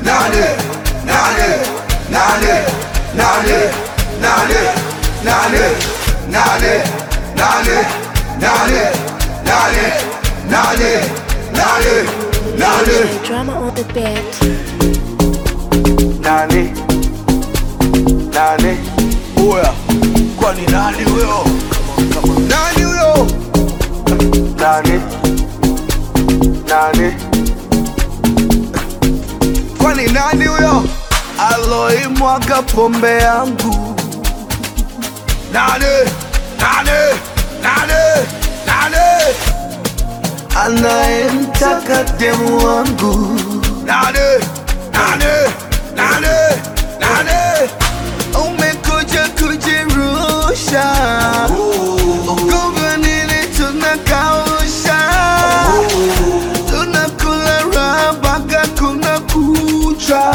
nane, nane, nane, nane, nane, nane, nane, nane, nane, nane, nane, nane, nane. Drama on the beat. Nane, nane, oya, kwani nani huyo? Nani huyo? Nane, nane, kwani nani huyo? Aloimwaga pombe yangu. Nane, nane, nane, nane, anayemtaka demu wangu. Nane, nane, nane, nane, umekuja kujirusha. Ugomvi nini tunakausha. Tunakula raha mpaka kuna kucha.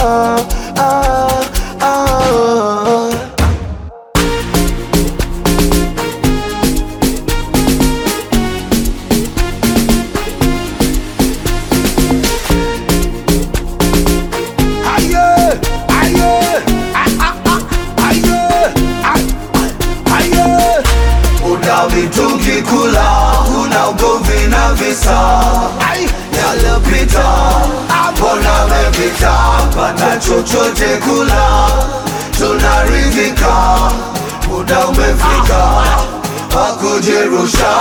Mitungi kula, kuna ugomvi na visa. Yalopita, mbona mepita. Pata chochote kula, tunaridhika. Muda umefika wa kujirusha.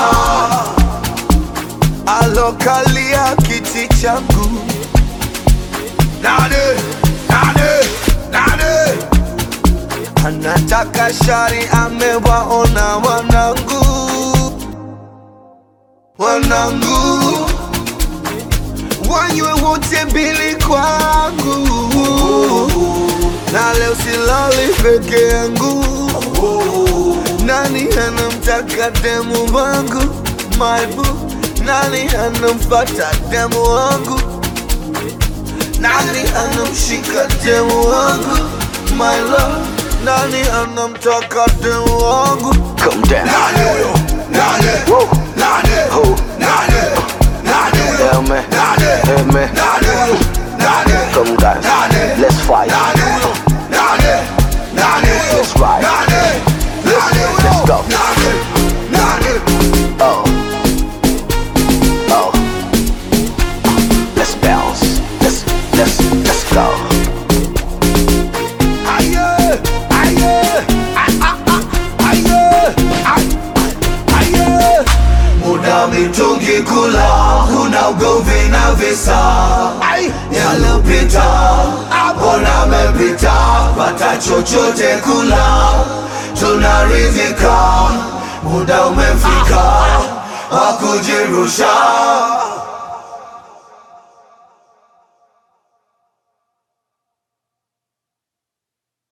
Alokalia kiti changu. Nane, nane, nane, anataka shari, amewaona wanangu. Wanangu wanywe wote bili kwangu. Na leo silali peke yangu. Nani anamtaka demu wangu? My boo. Nani anamfata demu wangu? Nani anamshika demu wangu? My love. Nani anamtaka demu wangu? Come down. Nani huyo? Nani? Whoa. Nani? Who? Nani? Nani? Yeah, man. Nani? Hey, man. Nani? Nani? Come guys, Nani? let's fight. Nani? Nani? Nani? Let's ride. Nani? Nani? Let's go. Nani? Nani? Oh, oh. Let's bounce. Let's go. Aye, aye, aye, aye. Muda mitungi kula, kuna ugomvi na visa. Yalopita, mbona mepita. Pata chochote kula, tunaridhika. Muda umefika wa kujirusha.